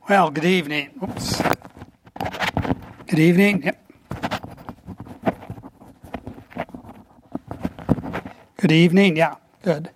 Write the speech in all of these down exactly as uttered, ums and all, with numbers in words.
Well, good evening. Oops. Good evening. Yep. Good evening. Yeah, good.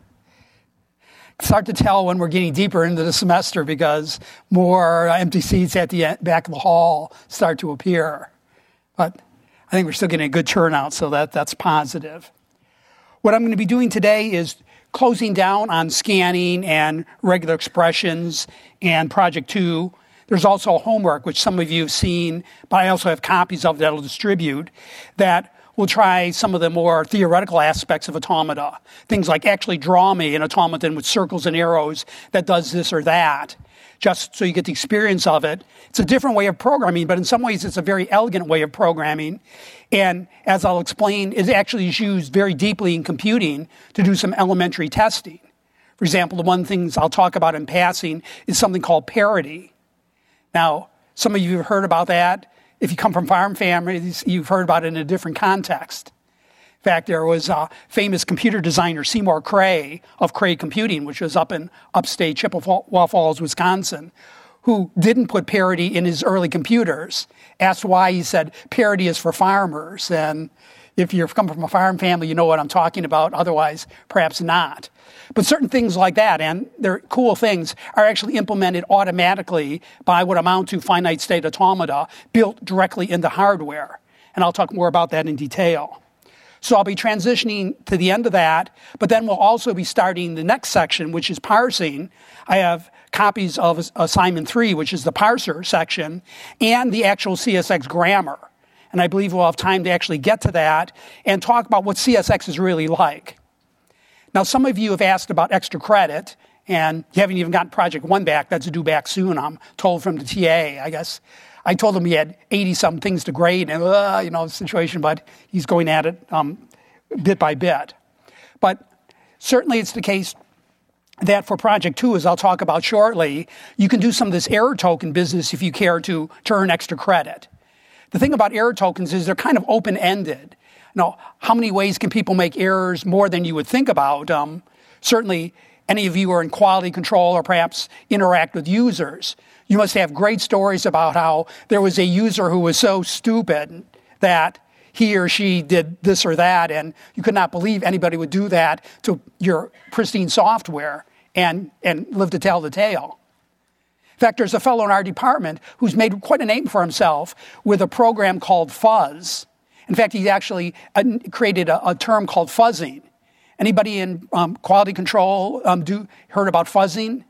It's hard to tell when we're getting deeper into the semester because more empty seats at the back of the hall start to appear. But I think we're still getting a good turnout, so that, that's positive. What I'm going to be doing today is closing down on scanning and regular expressions and Project two. There's also homework, which some of you have seen, but I also have copies of that I'll distribute, that will try some of the more theoretical aspects of automata. Things like actually draw me an automaton with circles and arrows that does this or that, just so you get the experience of it. It's a different way of programming, but in some ways it's a very elegant way of programming. And as I'll explain, it actually is used very deeply in computing to do some elementary testing. For example, the one things I'll talk about in passing is something called parity. Now, some of you have heard about that. If you come from farm families, you've heard about it in a different context. In fact, there was a famous computer designer, Seymour Cray, of Cray Computing, which was up in upstate Chippewa Falls, Wisconsin, who didn't put parity in his early computers. Asked why, he said, parity is for farmers. And if you're come from a farm family, you know what I'm talking about. Otherwise, perhaps not. But certain things like that, and they're cool things, are actually implemented automatically by what amount to finite state automata built directly into hardware. And I'll talk more about that in detail. So I'll be transitioning to the end of that, but then we'll also be starting the next section, which is parsing. I have copies of assignment three, which is the parser section, and the actual C S X grammar. And I believe we'll have time to actually get to that and talk about what C S X is really like. Now, some of you have asked about extra credit, and you haven't even gotten Project one back. That's due back soon, I'm told from the T A, I guess. I told him he had eighty-some things to grade, and, uh, you know, the situation, but he's going at it um, bit by bit. But certainly it's the case that for Project two, as I'll talk about shortly, you can do some of this error token business if you care to, to earn extra credit. The thing about error tokens is they're kind of open-ended. Now, how many ways can people make errors more than you would think about? Um, certainly, any of you are in quality control or perhaps interact with users. You must have great stories about how there was a user who was so stupid that he or she did this or that, and you could not believe anybody would do that to your pristine software and, and live to tell the tale. In fact, there's a fellow in our department who's made quite a name for himself with a program called Fuzz. In fact, he actually created a, a term called fuzzing. Anybody in um, quality control um, do heard about fuzzing?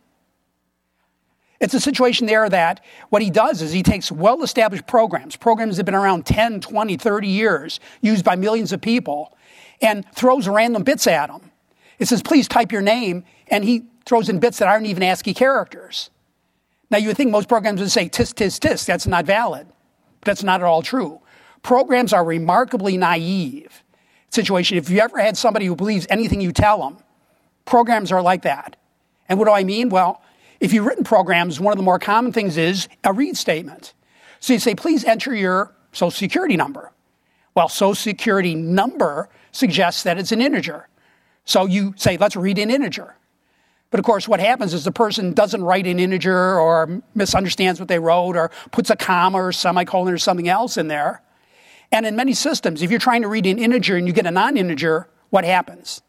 It's a situation there that what he does is he takes well-established programs, programs that have been around ten, twenty, thirty years, used by millions of people, and throws random bits at them. It says, please type your name, and he throws in bits that aren't even ASCII characters. Now, you would think most programs would say, tisk, tisk, tisk. That's not valid. But that's not at all true. Programs are remarkably naive. Situation, if you ever had somebody who believes anything you tell them, programs are like that. And what do I mean? Well, if you've written programs, one of the more common things is a read statement. So you say, please enter your social security number. Well, social security number suggests that it's an integer. So you say, let's read an integer. But of course, what happens is the person doesn't write an integer or misunderstands what they wrote or puts a comma or semicolon or something else in there. And in many systems, if you're trying to read an integer and you get a non-integer, what happens?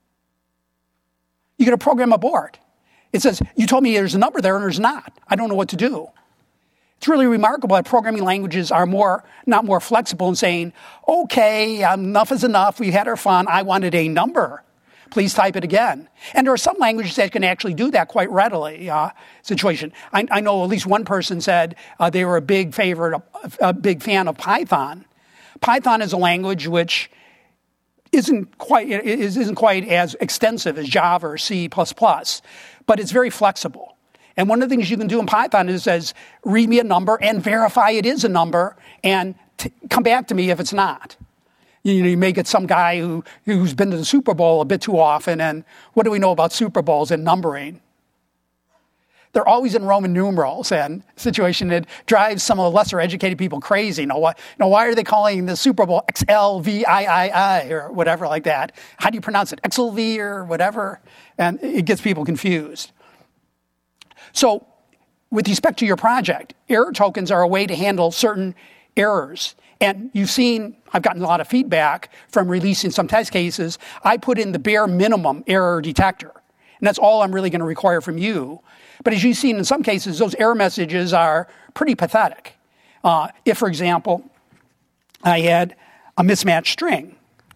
You get a program abort. It says, you told me there's a number there and there's not. I don't know what to do. It's really remarkable that programming languages are more, not more flexible in saying, okay, enough is enough. We had our fun. I wanted a number. Please type it again. And there are some languages that can actually do that quite readily. Uh, situation. I, I know at least one person said uh, they were a big favorite, a big fan of Python. Python is a language which isn't quite isn't quite as extensive as Java or C plus plus, but it's very flexible. And one of the things you can do in Python is says, read me a number and verify it is a number and t- come back to me if it's not. You know, you may get some guy who, who's been to the Super Bowl a bit too often, and what do we know about Super Bowls and numbering? They're always in Roman numerals, and a situation that drives some of the lesser educated people crazy. You know, why, you know, why are they calling the Super Bowl X L V I I I or whatever like that? How do you pronounce it? X L V or whatever? And it gets people confused. So with respect to your project, error tokens are a way to handle certain errors. And you've seen, I've gotten a lot of feedback from releasing some test cases. I put in the bare minimum error detector. And that's all I'm really going to require from you. But as you've seen in some cases, those error messages are pretty pathetic. Uh, if, for example, I had a mismatched string,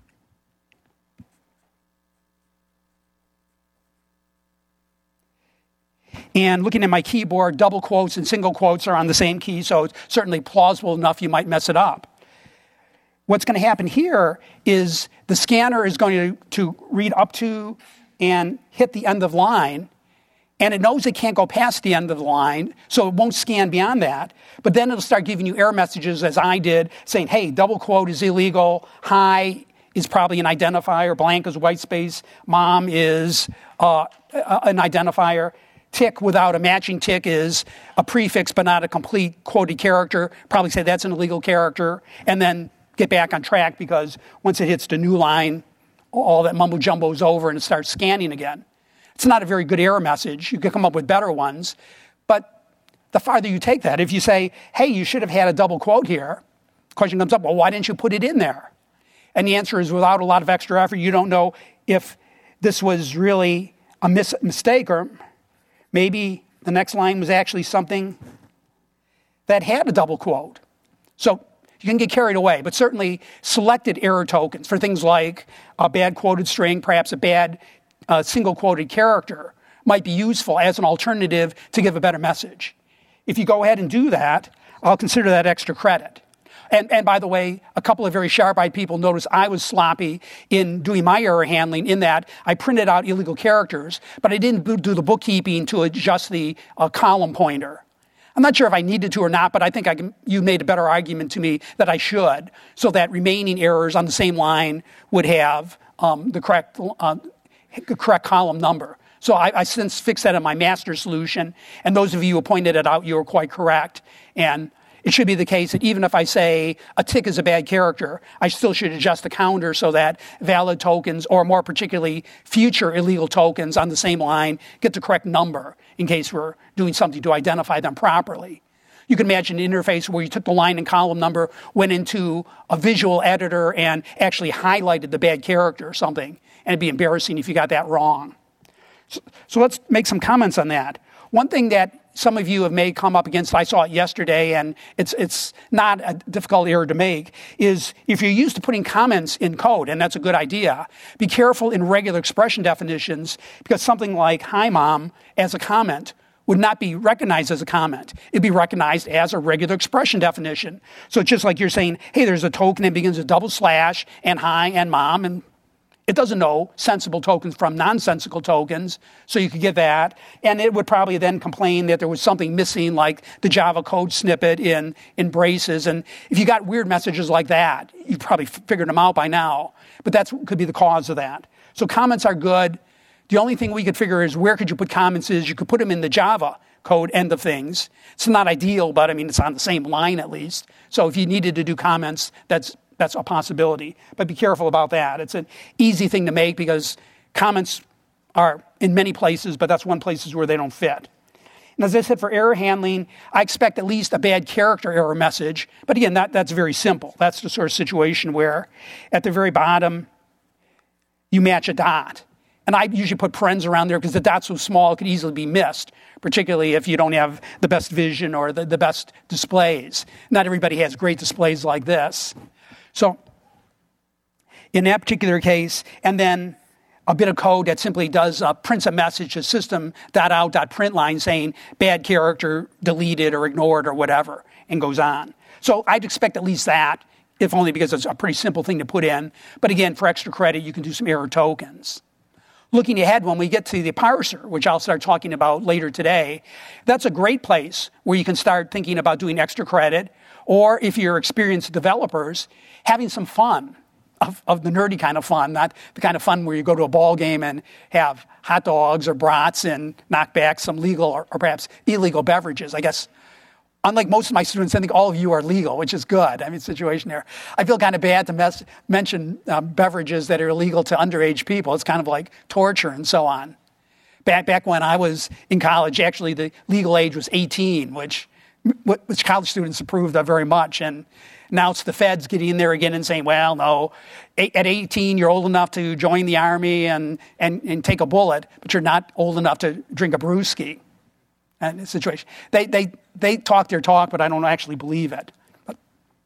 and looking at my keyboard, double quotes and single quotes are on the same key, so it's certainly plausible enough you might mess it up. What's going to happen here is the scanner is going to, to read up to and hit the end of line, and it knows it can't go past the end of the line, so it won't scan beyond that. But then it'll start giving you error messages, as I did, saying, hey, double quote is illegal, hi is probably an identifier, blank is white space, mom is uh, an identifier, tick without a matching tick is a prefix but not a complete quoted character, probably say that's an illegal character, and then get back on track because once it hits the new line, all that mumbo jumbo is over and it starts scanning again. It's not a very good error message. You could come up with better ones, but the farther you take that, if you say, hey, you should have had a double quote here, the question comes up, well, why didn't you put it in there? And the answer is without a lot of extra effort, you don't know if this was really a mis- mistake or maybe the next line was actually something that had a double quote. So you can get carried away, but certainly selected error tokens for things like a bad quoted string, perhaps a bad uh, single quoted character might be useful as an alternative to give a better message. If you go ahead and do that, I'll consider that extra credit. And, and by the way, a couple of very sharp-eyed people noticed I was sloppy in doing my error handling in that I printed out illegal characters, but I didn't do the bookkeeping to adjust the uh, column pointer. I'm not sure if I needed to or not, but I think I can, you made a better argument to me that I should, so that remaining errors on the same line would have um, the correct uh, correct column number. So I, I since fixed that in my master solution, and those of you who pointed it out, you were quite correct. And it should be the case that even if I say a tick is a bad character, I still should adjust the counter so that valid tokens, or more particularly future illegal tokens on the same line, get the correct number in case we're doing something to identify them properly. You can imagine an interface where you took the line and column number, went into a visual editor, and actually highlighted the bad character or something. And it'd be embarrassing if you got that wrong. So, so let's make some comments on that. One thing that some of you have may come up against, I saw it yesterday, and it's it's not a difficult error to make, is if you're used to putting comments in code, and that's a good idea, be careful in regular expression definitions, because something like, hi, mom, as a comment would not be recognized as a comment. It'd be recognized as a regular expression definition. So it's just like you're saying, hey, there's a token that begins with double slash, and hi, and mom, and it doesn't know sensible tokens from nonsensical tokens, so you could get that. And it would probably then complain that there was something missing, like the Java code snippet in, in braces. And if you got weird messages like that, you probably figured them out by now. But that could be the cause of that. So comments are good. The only thing we could figure is where could you put comments is you could put them in the Java code end of things. It's not ideal, but I mean, it's on the same line at least. So if you needed to do comments, that's That's a possibility, but be careful about that. It's an easy thing to make because comments are in many places, but that's one places where they don't fit. And as I said, for error handling, I expect at least a bad character error message. But again, that, that's very simple. That's the sort of situation where at the very bottom, you match a dot. And I usually put parens around there because the dot's so small it could easily be missed, particularly if you don't have the best vision or the, the best displays. Not everybody has great displays like this. So in that particular case, and then a bit of code that simply does uh, prints a message to system.out.println saying bad character, deleted or ignored or whatever, and goes on. So I'd expect at least that, if only because it's a pretty simple thing to put in. But again, for extra credit, you can do some error tokens. Looking ahead, when we get to the parser, which I'll start talking about later today, that's a great place where you can start thinking about doing extra credit, or if you're experienced developers, having some fun, of, of the nerdy kind of fun, not the kind of fun where you go to a ball game and have hot dogs or brats and knock back some legal or, or perhaps illegal beverages. I guess, unlike most of my students, I think all of you are legal, which is good. I mean, situation there. I feel kind of bad to mess, mention um, beverages that are illegal to underage people. It's kind of like torture and so on. Back back when I was in college, actually the legal age was eighteen, which which college students approved of very much. And now it's the feds getting in there again and saying, well, no, at eighteen, you're old enough to join the army and, and, and take a bullet, but you're not old enough to drink a brewski. And the situation. They, they, they talk their talk, but I don't actually believe it. But,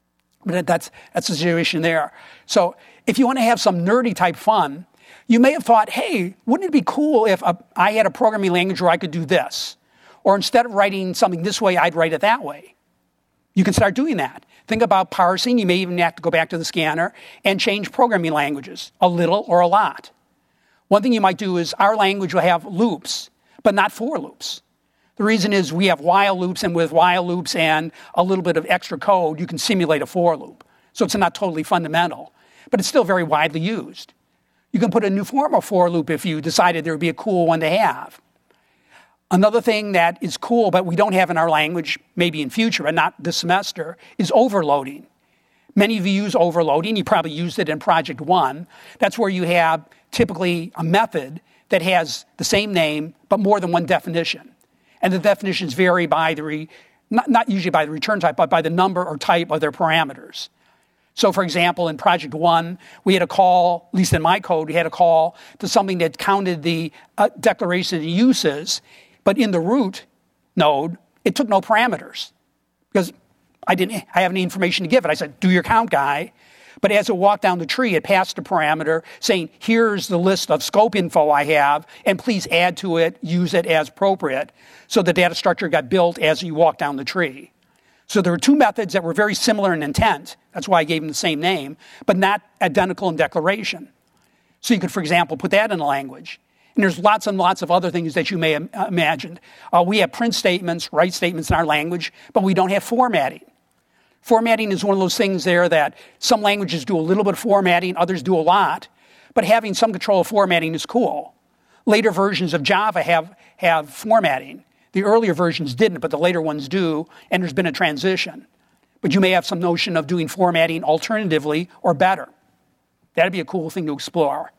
but that's, that's the situation there. So if you want to have some nerdy type fun, you may have thought, hey, wouldn't it be cool if a, I had a programming language where I could do this? Or instead of writing something this way, I'd write it that way. You can start doing that. Think about parsing. You may even have to go back to the scanner and change programming languages, a little or a lot. One thing you might do is our language will have loops, but not for loops. The reason is we have while loops, and with while loops and a little bit of extra code, you can simulate a for loop. So it's not totally fundamental, but it's still very widely used. You can put a new form of for loop if you decided there would be a cool one to have. Another thing that is cool, but we don't have in our language, maybe in future, but not this semester, is overloading. Many of you use overloading. You probably used it in Project One. That's where you have typically a method that has the same name, but more than one definition. And the definitions vary by the, re, not, not usually by the return type, but by the number or type of their parameters. So, for example, in Project One, we had a call, at least in my code, we had a call to something that counted the uh, declaration of uses, but in the root node, it took no parameters because I didn't I have any information to give it. I said, do your count, guy. But as it walked down the tree, it passed a parameter saying, here's the list of scope info I have, and please add to it, use it as appropriate. So the data structure got built as you walk down the tree. So there were two methods that were very similar in intent. That's why I gave them the same name, but not identical in declaration. So you could, for example, put that in a language. And there's lots and lots of other things that you may have imagined. Uh, we have print statements, write statements in our language, but we don't have formatting. Formatting is one of those things there that some languages do a little bit of formatting, others do a lot, but having some control of formatting is cool. Later versions of Java have, have formatting. The earlier versions didn't, but the later ones do, and there's been a transition. But you may have some notion of doing formatting alternatively or better. That'd be a cool thing to explore.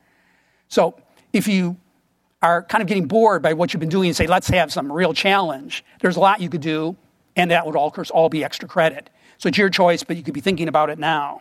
So if you are kind of getting bored by what you've been doing and say, let's have some real challenge, there's a lot you could do, and that would, all, of course, all be extra credit. So it's your choice, but you could be thinking about it now.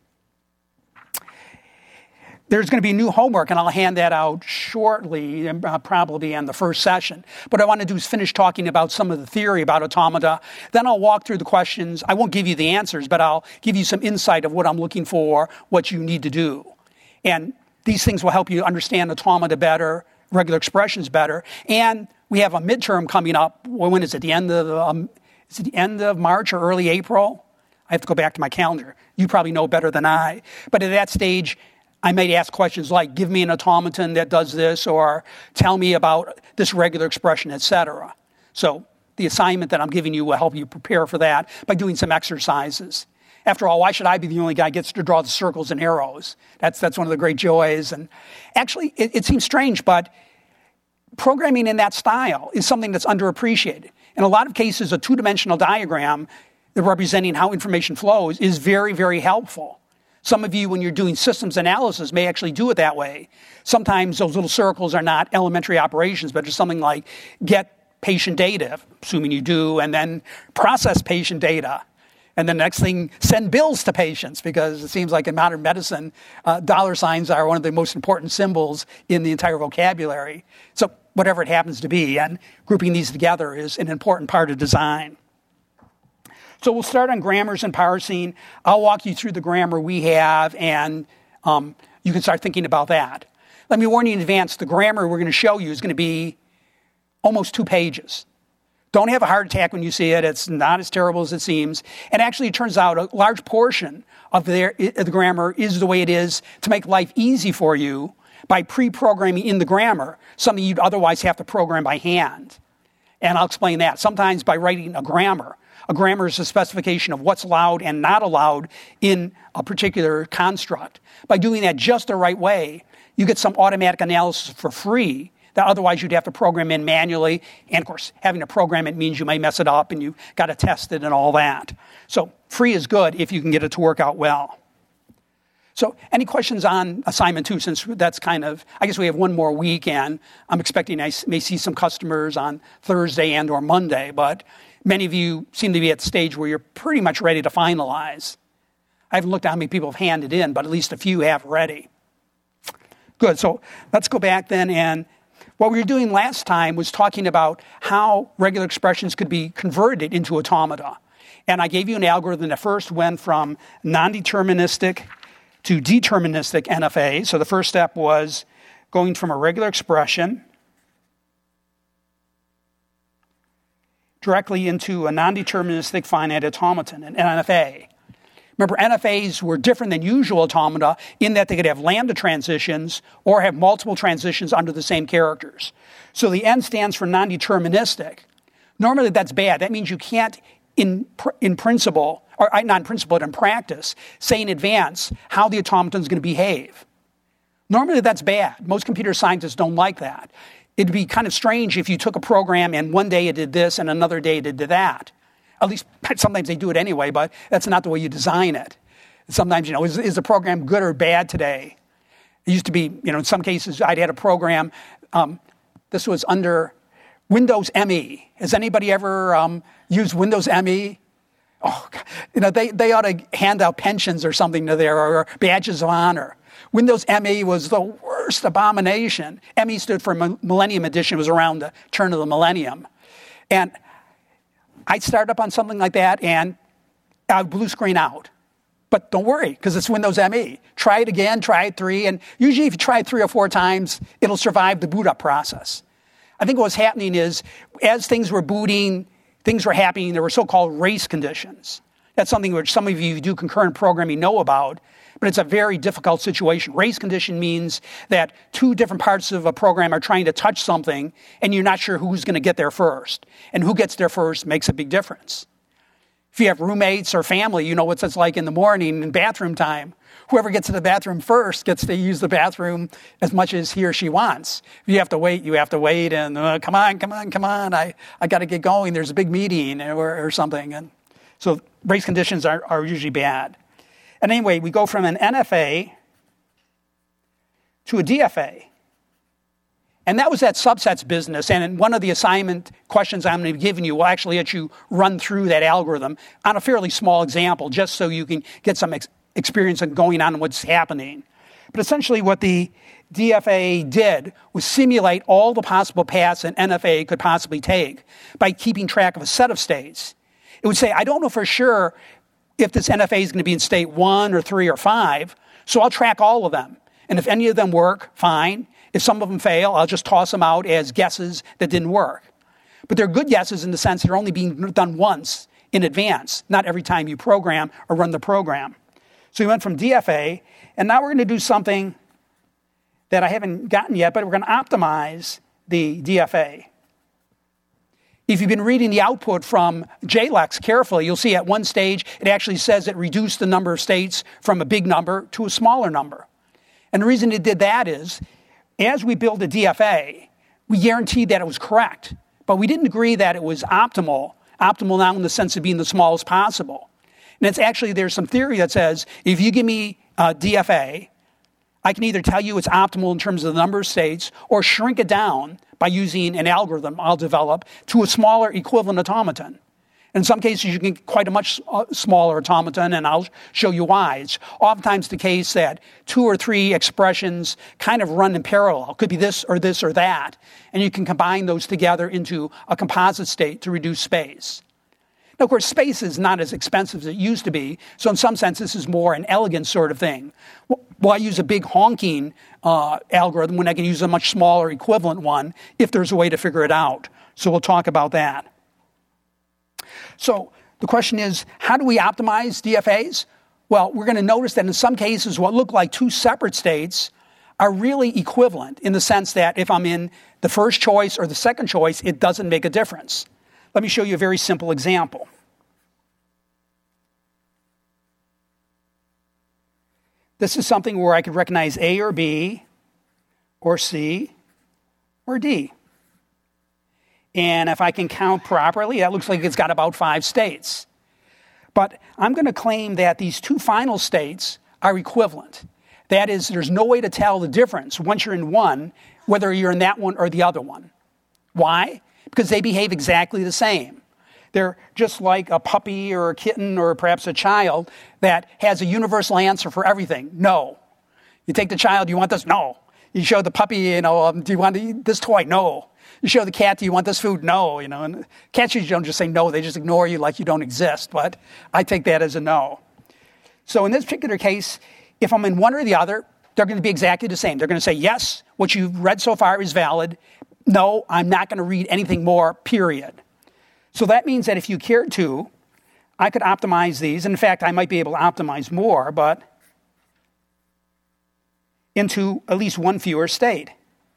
There's going to be new homework, and I'll hand that out shortly, uh, probably in the first session. What I want to do is finish talking about some of the theory about automata. Then I'll walk through the questions. I won't give you the answers, but I'll give you some insight of what I'm looking for, what you need to do. And these things will help you understand automata better, regular expressions better. And we have a midterm coming up. When is it? The end of um, is it the end of March or early April? I have to go back to my calendar. You probably know better than I. But at that stage, I might ask questions like, give me an automaton that does this, or tell me about this regular expression, et cetera. So the assignment that I'm giving you will help you prepare for that by doing some exercises. After all, why should I be the only guy who gets to draw the circles and arrows? That's that's one of the great joys. And actually, it, it seems strange, but programming in that style is something that's underappreciated. In a lot of cases, a two-dimensional diagram representing how information flows is very, very helpful. Some of you, when you're doing systems analysis, may actually do it that way. Sometimes those little circles are not elementary operations, but just something like get patient data, assuming you do, and then process patient data. And the next thing, send bills to patients, because it seems like in modern medicine, uh, dollar signs are one of the most important symbols in the entire vocabulary. So whatever it happens to be, and grouping these together is an important part of design. So we'll start on grammars and parsing. I'll walk you through the grammar we have, and um, you can start thinking about that. Let me warn you in advance, the grammar we're going to show you is going to be almost two pages. Don't have a heart attack when you see it. It's not as terrible as it seems. And actually, it turns out a large portion of the, the grammar is the way it is to make life easy for you by pre-programming in the grammar something you'd otherwise have to program by hand. And I'll explain that. Sometimes by writing a grammar. A grammar is a specification of what's allowed and not allowed in a particular construct. By doing that just the right way, you get some automatic analysis for free that otherwise you'd have to program in manually. And of course, having to program it means you may mess it up and you've got to test it and all that. So free is good if you can get it to work out well. So any questions on assignment two, since that's kind of, I guess we have one more week, and I'm expecting I may see some customers on Thursday and or Monday, but many of you seem to be at the stage where you're pretty much ready to finalize. I haven't looked at how many people have handed in, but at least a few have ready. Good, so let's go back then, and what we were doing last time was talking about how regular expressions could be converted into automata. And I gave you an algorithm that first went from non-deterministic to deterministic N F A. So the first step was going from a regular expression directly into a non-deterministic finite automaton, an N F A. Remember, N F As were different than usual automata in that they could have lambda transitions or have multiple transitions under the same characters. So the N stands for non-deterministic. Normally that's bad. That means you can't, in, in principle, or not in principle, but in practice, say in advance how the automaton is going to behave. Normally that's bad. Most computer scientists don't like that. It'd be kind of strange if you took a program and one day it did this and another day it did that. At least sometimes they do it anyway, but that's not the way you design it. Sometimes, you know, is, is the program good or bad today? It used to be, you know, in some cases I'd had a program, um, this was under Windows M E. Has anybody ever um, used Windows M E? Oh, you know, they, they ought to hand out pensions or something to there, or badges of honor. Windows M E was the worst abomination. M E stood for Millennium Edition. It was around the turn of the millennium. And I'd start up on something like that, and I would blue screen out. But don't worry, because it's Windows M E. Try it again, try it three, and usually if you try it three or four times, it'll survive the boot up process. I think what was happening is, as things were booting, things were happening, there were so-called race conditions. That's something which some of you who do concurrent programming know about, but it's a very difficult situation. Race condition means that two different parts of a program are trying to touch something, and you're not sure who's going to get there first. And who gets there first makes a big difference. If you have roommates or family, you know what it's like in the morning in bathroom time. Whoever gets to the bathroom first gets to use the bathroom as much as he or she wants. If you have to wait, you have to wait, and uh, come on, come on, come on, I, I got to get going. There's a big meeting or, or something. And so race conditions are, are usually bad. And anyway, we go from an N F A to a D F A. And that was that subsets business. And in one of the assignment questions I'm going to be giving you will actually let you run through that algorithm on a fairly small example, just so you can get some ex- experience in going on and what's happening. But essentially what the D F A did was simulate all the possible paths an N F A could possibly take by keeping track of a set of states. It would say, I don't know for sure if this N F A is going to be in state one or three or five, so I'll track all of them. And if any of them work, fine. If some of them fail, I'll just toss them out as guesses that didn't work. But they're good guesses in the sense they're only being done once in advance, not every time you program or run the program. So we went from D F A, and now we're going to do something that I haven't gotten yet, but we're going to optimize the D F A. If you've been reading the output from J LEX carefully, you'll see at one stage it actually says it reduced the number of states from a big number to a smaller number. And the reason it did that is, as we build a D F A, we guaranteed that it was correct, but we didn't agree that it was optimal, optimal now in the sense of being the smallest possible. And it's actually, there's some theory that says, if you give me a D F A, I can either tell you it's optimal in terms of the number of states or shrink it down by using an algorithm I'll develop to a smaller equivalent automaton. In some cases, you can get quite a much smaller automaton, and I'll show you why. It's oftentimes the case that two or three expressions kind of run in parallel. It could be this or this or that, and you can combine those together into a composite state to reduce space. Now, of course, space is not as expensive as it used to be, so in some sense, this is more an elegant sort of thing. Why use a big honking uh, algorithm when I can use a much smaller equivalent one if there's a way to figure it out? So we'll talk about that. So the question is, how do we optimize D F As? Well, we're going to notice that in some cases, what look like two separate states are really equivalent in the sense that if I'm in the first choice or the second choice, it doesn't make a difference. Let me show you a very simple example. This is something where I could recognize A or B or C or D. And if I can count properly, that looks like it's got about five states. But I'm going to claim that these two final states are equivalent. That is, there's no way to tell the difference once you're in one, whether you're in that one or the other one. Why? Because they behave exactly the same. They're just like a puppy or a kitten or perhaps a child that has a universal answer for everything. No. You take the child, you want this? No. You show the puppy, you know, um, do you want to eat this toy? No. You show the cat, do you want this food? No. You know, and cats usually don't just say no, they just ignore you like you don't exist. But I take that as a no. So in this particular case, if I'm in one or the other, they're going to be exactly the same. They're going to say, yes, what you've read so far is valid. No, I'm not going to read anything more, period. So that means that if you cared to, I could optimize these. In fact, I might be able to optimize more, but into at least one fewer state.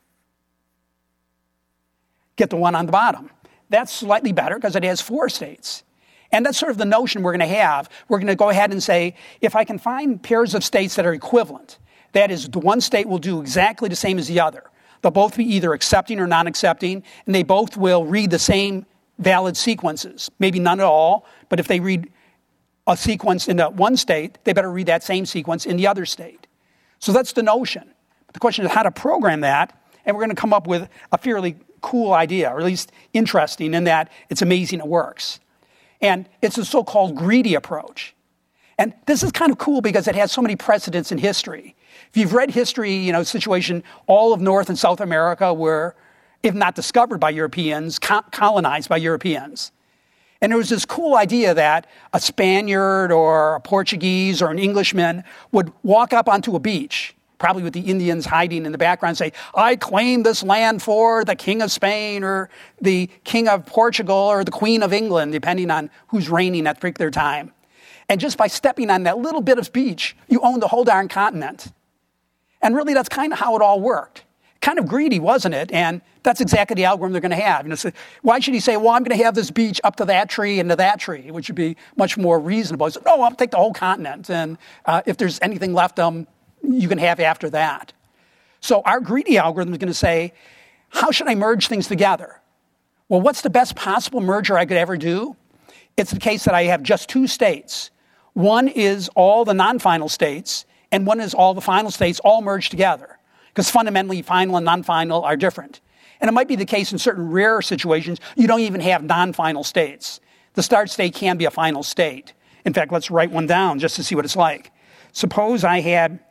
Get the one on the bottom. That's slightly better because it has four states. And that's sort of the notion we're going to have. We're going to go ahead and say, if I can find pairs of states that are equivalent, that is, the one state will do exactly the same as the other. They'll both be either accepting or non-accepting, and they both will read the same valid sequences. Maybe none at all, but if they read a sequence in the one state, they better read that same sequence in the other state. So that's the notion. But the question is how to program that, and we're going to come up with a fairly cool idea, or at least interesting in that it's amazing it works. And it's a so-called greedy approach. And this is kind of cool because it has so many precedents in history. If you've read history, you know, situation, all of North and South America were, if not discovered by Europeans, co- colonized by Europeans. And there was this cool idea that a Spaniard or a Portuguese or an Englishman would walk up onto a beach, probably with the Indians hiding in the background, and say, I claim this land for the King of Spain or the King of Portugal or the Queen of England, depending on who's reigning at a particular time. And just by stepping on that little bit of beach, you own the whole darn continent. And really, that's kind of how it all worked. Kind of greedy, wasn't it? And that's exactly the algorithm they're going to have. You know, so why should he say, well, I'm going to have this beach up to that tree and to that tree, which would be much more reasonable. He said, no, I'll take the whole continent. And uh, if there's anything left, um, you can have after that. So our greedy algorithm is going to say, how should I merge things together? Well, what's the best possible merger I could ever do? It's the case that I have just two states. One is all the non-final states, and one is all the final states all merged together. Because fundamentally, final and non-final are different. And it might be the case in certain rare situations, you don't even have non-final states. The start state can be a final state. In fact, let's write one down just to see what it's like. Suppose I had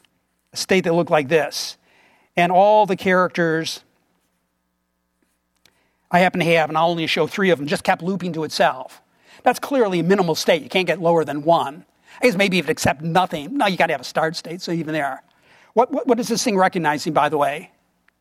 a state that looked like this, and all the characters I happen to have, and I'll only show three of them, just kept looping to itself. That's clearly a minimal state. You can't get lower than one. I guess maybe if it accepts nothing. No, you got to have a start state, so even there. What, what, what is this thing recognizing, by the way?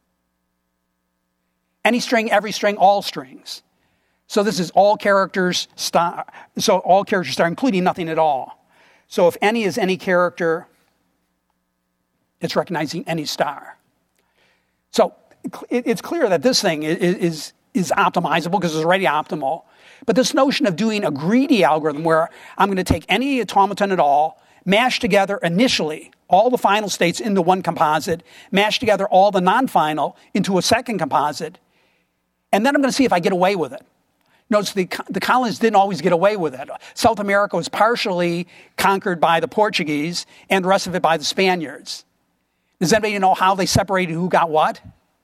Any string, every string, all strings. So this is all characters star. So all characters star, including nothing at all. So if any is any character, it's recognizing any star. So it, it's clear that this thing is, is, is optimizable because it's already optimal. But this notion of doing a greedy algorithm where I'm going to take any automaton at all, mash together initially all the final states into one composite, mash together all the non-final into a second composite, and then I'm going to see if I get away with it. Notice the, the colonists didn't always get away with it. South America was partially conquered by the Portuguese and the rest of it by the Spaniards. Does anybody know how they separated who got what?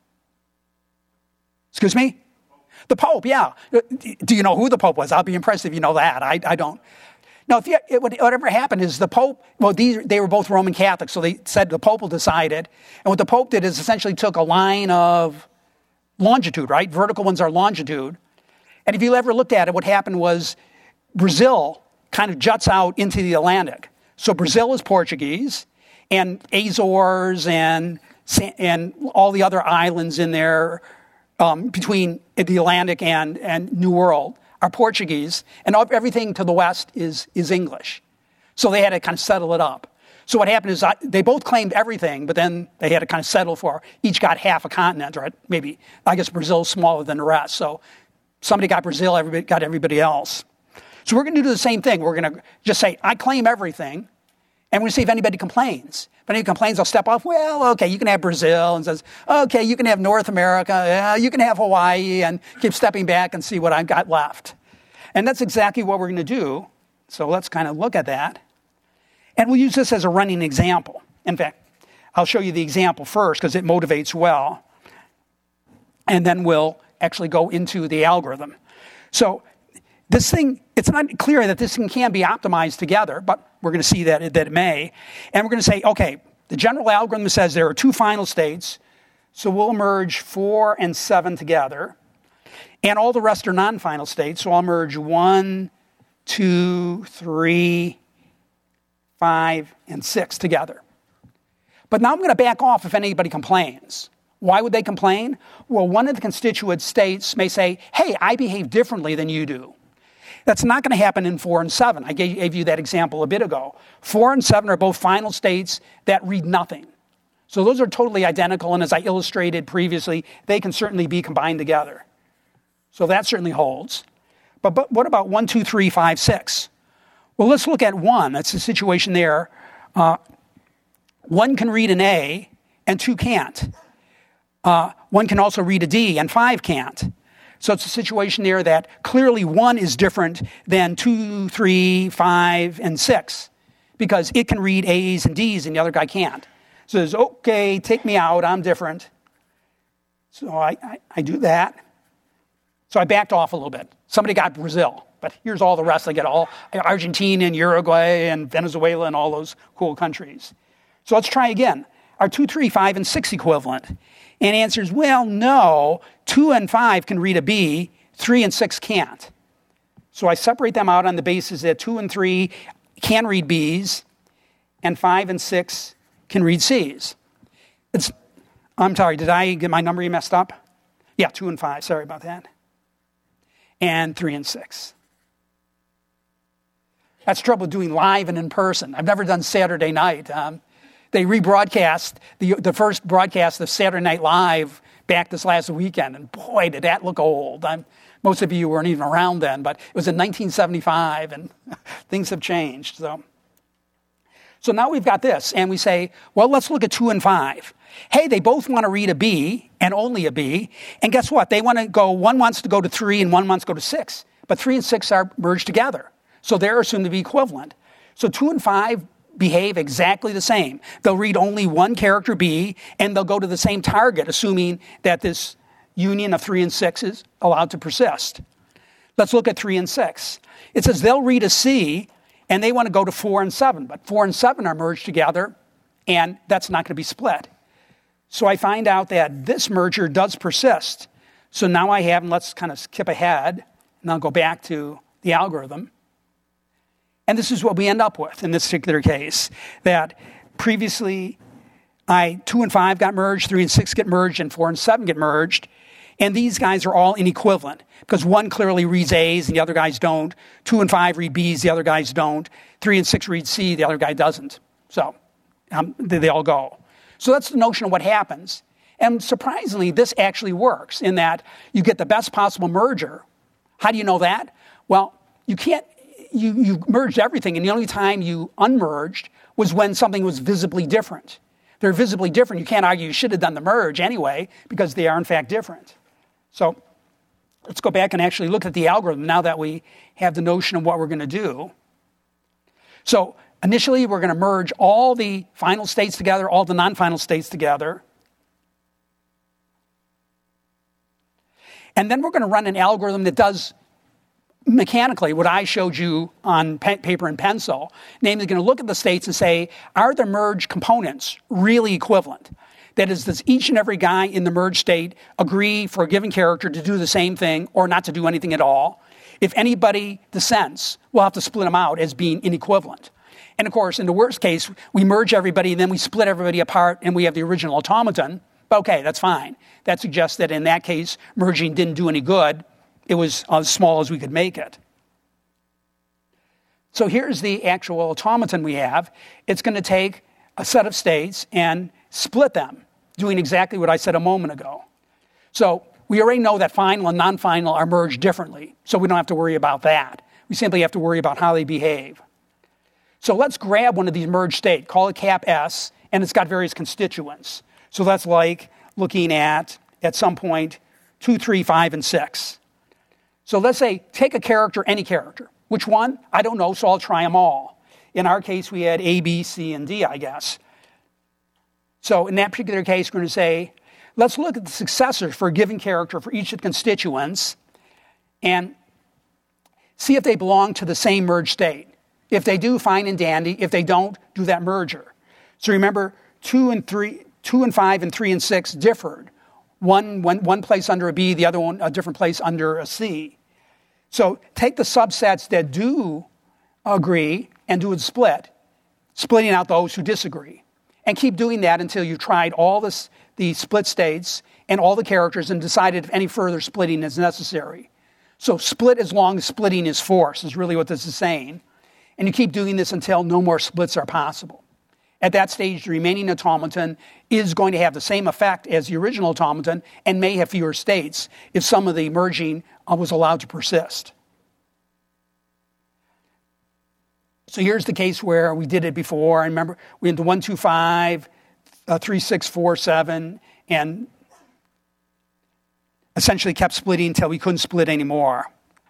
Excuse me? The Pope, yeah. Do you know who the Pope was? I'll be impressed if you know that. I, I don't. Now, if you, it, whatever happened is the Pope, well, these, they were both Roman Catholics, so they said the Pope will decide it. And what the Pope did is essentially took a line of longitude, right? Vertical ones are longitude. And if you ever looked at it, what happened was Brazil kind of juts out into the Atlantic. So Brazil is Portuguese, and Azores and, and all the other islands in there um, between the Atlantic and, and New World are Portuguese, and everything to the west is, is English. So they had to kind of settle it up. So what happened is I, they both claimed everything, but then they had to kind of settle for each got half a continent, or maybe, I guess Brazil's smaller than the rest. So somebody got Brazil, everybody got everybody else. So we're going to do the same thing. We're going to just say, I claim everything, and we're going to see if anybody complains. If anybody complains, I'll step off. Well, okay, you can have Brazil, and says, okay, you can have North America, yeah, you can have Hawaii, and keep stepping back and see what I've got left. And that's exactly what we're going to do. So let's kind of look at that. And we'll use this as a running example. In fact, I'll show you the example first because it motivates well. And then we'll actually go into the algorithm. So this thing, it's not clear that this thing can be optimized together, but we're going to see that it, that it may. And we're going to say, okay, the general algorithm says there are two final states, so we'll merge four and seven together. And all the rest are non-final states, so I'll merge one, two, three, five, and six together. But now I'm going to back off if anybody complains. Why would they complain? Well, one of the constituent states may say, hey, I behave differently than you do. That's not going to happen in four and seven. I gave, gave you that example a bit ago. Four and seven are both final states that read nothing. So those are totally identical, and as I illustrated previously, they can certainly be combined together. So that certainly holds. But, but what about one, two, three, five, six? Well, let's look at one. That's the situation there. Uh, one can read an A, and two can't. Uh, one can also read a D, and five can't. So it's a situation there that clearly one is different than two, three, five, and six, because it can read A's and D's, and the other guy can't. So it's, okay, take me out, I'm different. So I, I, I do that. So I backed off a little bit. Somebody got Brazil, but here's all the rest. I get all Argentina and Uruguay and Venezuela and all those cool countries. So let's try again. Are two, three, five, and six equivalent? And answer is, well, no. Two and five can read a B. Three and six can't. So I separate them out on the basis that two and three can read B's, and five and six can read C's. It's, I'm sorry, did I get my number messed up? Yeah, two and five. Sorry about that. And three and six. That's trouble doing live and in person. I've never done Saturday night. Um, They rebroadcast the the first broadcast of Saturday Night Live back this last weekend, and boy, did that look old. I'm, most of you weren't even around then, but it was in nineteen seventy-five, and things have changed. So, so now we've got this, and we say, well, let's look at two and five. Hey, they both want to read a B, and only a B, and guess what? They want to go, one wants to go to three, and one wants to go to six, but three and six are merged together, so they're assumed to be equivalent. So two and five behave exactly the same. They'll read only one character B, and they'll go to the same target, assuming that this union of three and six is allowed to persist. Let's look at three and six. It says they'll read a C, and they want to go to four and seven, but four and seven are merged together, and that's not going to be split. So I find out that this merger does persist. So now I have, and let's kind of skip ahead, and I'll go back to the algorithm. And this is what we end up with in this particular case, that previously I two and five got merged, three and six get merged, and four and seven get merged. And these guys are all inequivalent because one clearly reads A's and the other guys don't. Two and five read B's, the other guys don't. Three and six read C, the other guy doesn't. So um, they, they all go. So that's the notion of what happens. And surprisingly, this actually works in that you get the best possible merger. How do you know that? Well, you can't. You, you merged everything, and the only time you unmerged was when something was visibly different. They're visibly different. You can't argue you should have done the merge anyway, because they are in fact different. So let's go back and actually look at the algorithm now that we have the notion of what we're going to do. So initially, we're going to merge all the final states together, all the non-final states together. And then we're going to run an algorithm that does mechanically what I showed you on pe- paper and pencil, namely going to look at the states and say, are the merged components really equivalent? That is, does each and every guy in the merged state agree for a given character to do the same thing or not to do anything at all? If anybody dissents, we'll have to split them out as being inequivalent. And of course, in the worst case, we merge everybody and then we split everybody apart and we have the original automaton. But okay, that's fine. That suggests that in that case, merging didn't do any good. It was as small as we could make it. So here's the actual automaton we have. It's going to take a set of states and split them, doing exactly what I said a moment ago. So we already know that final and non-final are merged differently, so we don't have to worry about that. We simply have to worry about how they behave. So let's grab one of these merged states, call it cap S, and it's got various constituents. So that's like looking at, at some point, two, three, five, and six. So let's say, take a character, any character. Which one? I don't know, so I'll try them all. In our case, we had A, B, C, and D, I guess. So in that particular case, we're going to say, let's look at the successors for a given character for each of the constituents and see if they belong to the same merged state. If they do, fine and dandy. If they don't, do that merger. So remember, two and three, two and five and three and six differed. One, one, one place under a B, the other one a different place under a C. So take the subsets that do agree and do a split, splitting out those who disagree. And keep doing that until you've tried all this, the split states and all the characters and decided if any further splitting is necessary. So split as long as splitting is forced is really what this is saying. And you keep doing this until no more splits are possible. At that stage, the remaining automaton is going to have the same effect as the original automaton and may have fewer states if some of the merging was allowed to persist. So here's the case where we did it before. I remember we had the one, two, five, uh, three, six, four, seven, and essentially kept splitting until we couldn't split anymore.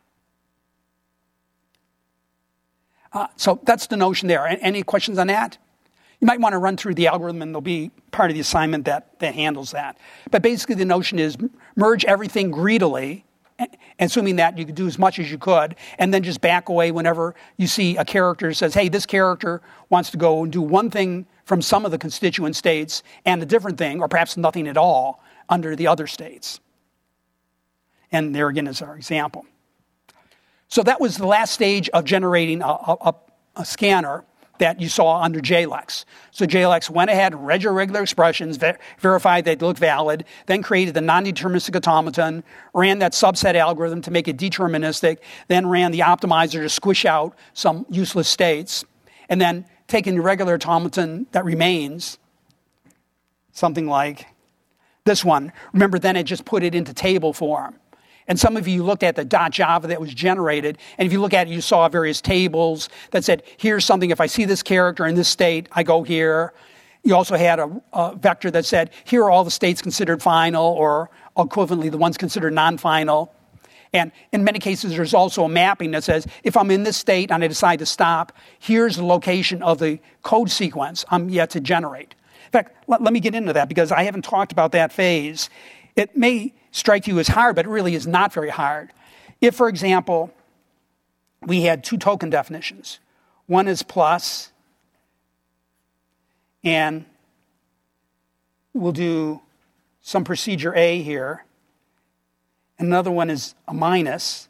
Uh, so that's the notion there. Any questions on that? You might want to run through the algorithm, and there'll be part of the assignment that, that handles that. But basically the notion is merge everything greedily, assuming that you could do as much as you could, and then just back away whenever you see a character that says, hey, this character wants to go and do one thing from some of the constituent states and a different thing, or perhaps nothing at all, under the other states. And there again is our example. So that was the last stage of generating a, a, a scanner that you saw under J L E X. So J L E X went ahead and read your regular expressions, ver- verified they look valid, then created the non-deterministic automaton, ran that subset algorithm to make it deterministic, then ran the optimizer to squish out some useless states, and then taking the regular automaton that remains, something like this one. Remember, then it just put it into table form. And some of you looked at the .java that was generated, and if you look at it, you saw various tables that said, here's something, if I see this character in this state, I go here. You also had a, a vector that said, here are all the states considered final, or equivalently, the ones considered non-final. And in many cases, there's also a mapping that says, if I'm in this state and I decide to stop, here's the location of the code sequence I'm yet to generate. In fact, let, let me get into that, because I haven't talked about that phase. It may strike you as hard, but it really is not very hard. If, for example, we had two token definitions. One is plus, and we'll do some procedure A here. Another one is a minus,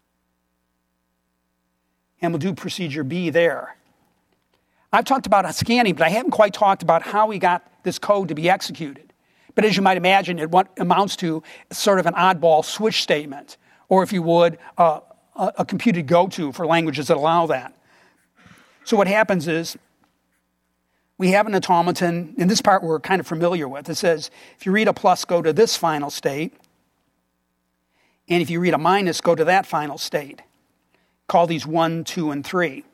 and we'll do procedure B there. I've talked about scanning, but I haven't quite talked about how we got this code to be executed. But as you might imagine, it what amounts to sort of an oddball switch statement, or if you would, uh, a, a computed go-to for languages that allow that. So what happens is we have an automaton, in this part we're kind of familiar with. It says, if you read a plus, go to this final state. And if you read a minus, go to that final state. Call these one, two, and three.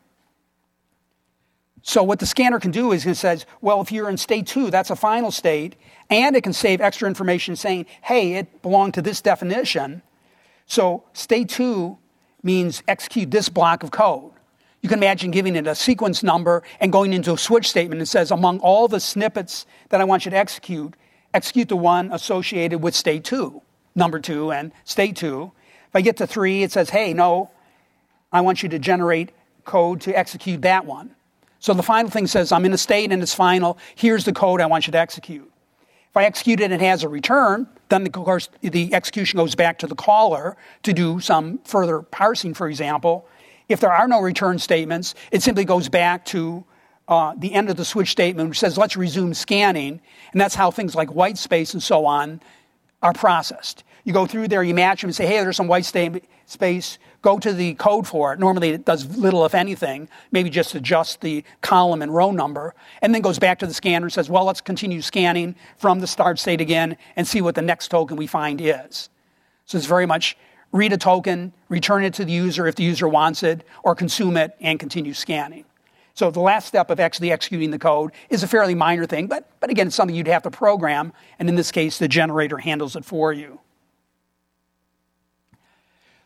So what the scanner can do is it says, well, if you're in state two, that's a final state, and it can save extra information saying, hey, it belonged to this definition. So state two means execute this block of code. You can imagine giving it a sequence number and going into a switch statement that says, among all the snippets that I want you to execute, execute the one associated with state two, number two, and state two. If I get to three, it says, hey, no, I want you to generate code to execute that one. So the final thing says, I'm in a state and it's final. Here's the code I want you to execute. If I execute it and it has a return, then of course the execution goes back to the caller to do some further parsing, for example. If there are no return statements, it simply goes back to uh, the end of the switch statement, which says, let's resume scanning. And that's how things like white space and so on are processed. You go through there, you match them and say, hey, there's some white sta- space. Go to the code for it. Normally it does little, if anything, maybe just adjust the column and row number, and then goes back to the scanner and says, well, let's continue scanning from the start state again and see what the next token we find is. So it's very much read a token, return it to the user if the user wants it, or consume it and continue scanning. So the last step of actually executing the code is a fairly minor thing, but, but again, it's something you'd have to program, and in this case, the generator handles it for you.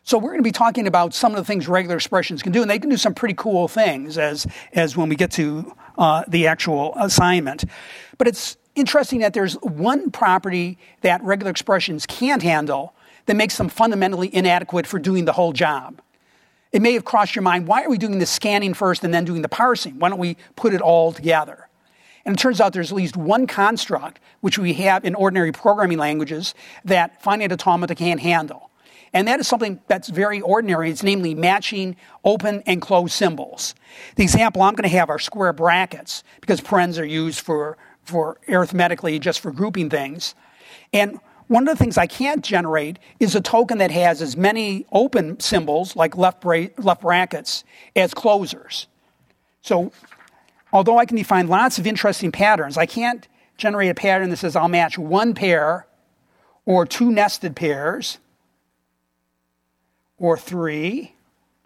So we're going to be talking about some of the things regular expressions can do, and they can do some pretty cool things as, as when we get to uh, the actual assignment. But it's interesting that there's one property that regular expressions can't handle that makes them fundamentally inadequate for doing the whole job. It may have crossed your mind, why are we doing the scanning first and then doing the parsing? Why don't we put it all together? And it turns out there's at least one construct, which we have in ordinary programming languages, that finite automata can't handle. And that is something that's very ordinary. It's namely matching open and closed symbols. The example I'm going to have are square brackets, because parens are used for, for arithmetically just for grouping things. And one of the things I can't generate is a token that has as many open symbols, like left, bra- left brackets, as closers. So although I can define lots of interesting patterns, I can't generate a pattern that says I'll match one pair or two nested pairs or three,